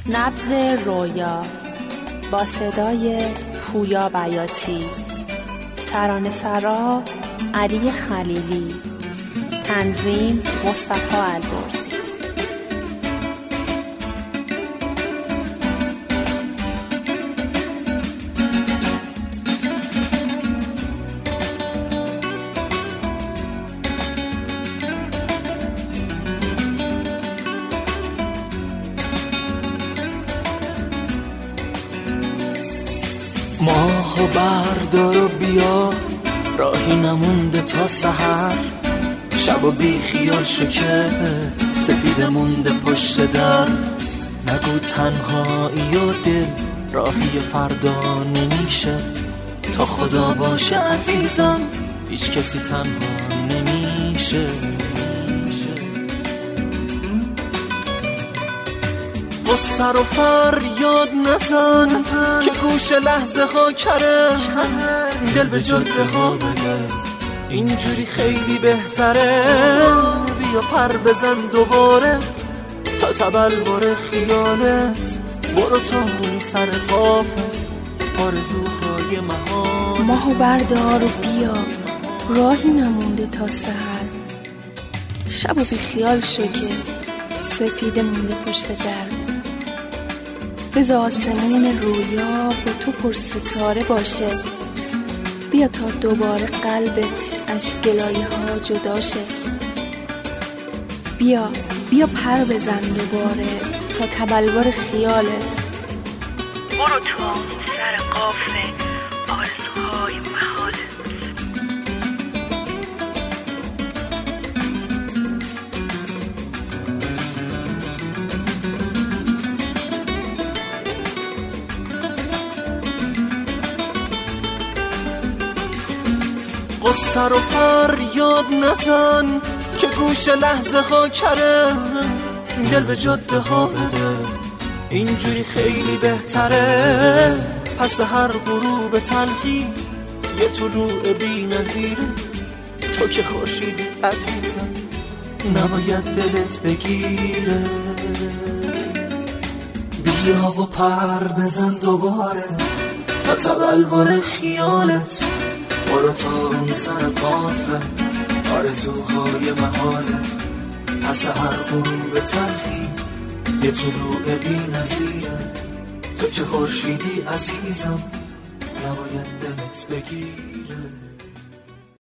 نبض رویا با صدای پویا بیاتی، ترانه‌سرا علی خلیلی، تنظیم مصطفی البرزی. ماهو بردار و بیا، راهی نمونده تا سحر. شب و بی خیال شو که سپیده مونده پشت در. نگو تنهایی و دل راهی فردا نمیشه. تا خدا باشه عزیزم هیچ کسی تنها نمیشه. سر و فریاد نزن که گوش لحظه ها کره. دل به جاده ها بده اینجوری خیلی بهتره. بیا پر بزن دوباره تا تبلور خیالت. برو تا اون سر قافه آرزوهای محال. ماهو بردار و بیا، راهی نمونده تا سحر. شب و بی خیال شو که سپیده مونده پشت در. بذار آسمون رویا با تو پر ستاره باشه. بیا تا دوباره قلبت از گلایه ها جدا شه. بیا پر بزن دوباره تا تبلور خیالت. برو تو اون سر قافه آرزوهای محالت. سر و فریاد نزن که گوش لحظه ها کره. دل به جاده ها بده اینجوری خیلی بهتره. پس هر غروب تلخی یه طلوع بی نظیره. تو که خورشیدی عزیزم نباید دلت بگیره. بیا و پر بزن دوباره تا تبلور خیالت. برو تا اون سر قافه آرزوهای محالت. پس هر غروب تلخی یه طلوع بی نظیره. تو که خورشیدی عزیزم نباید دلت بگیره.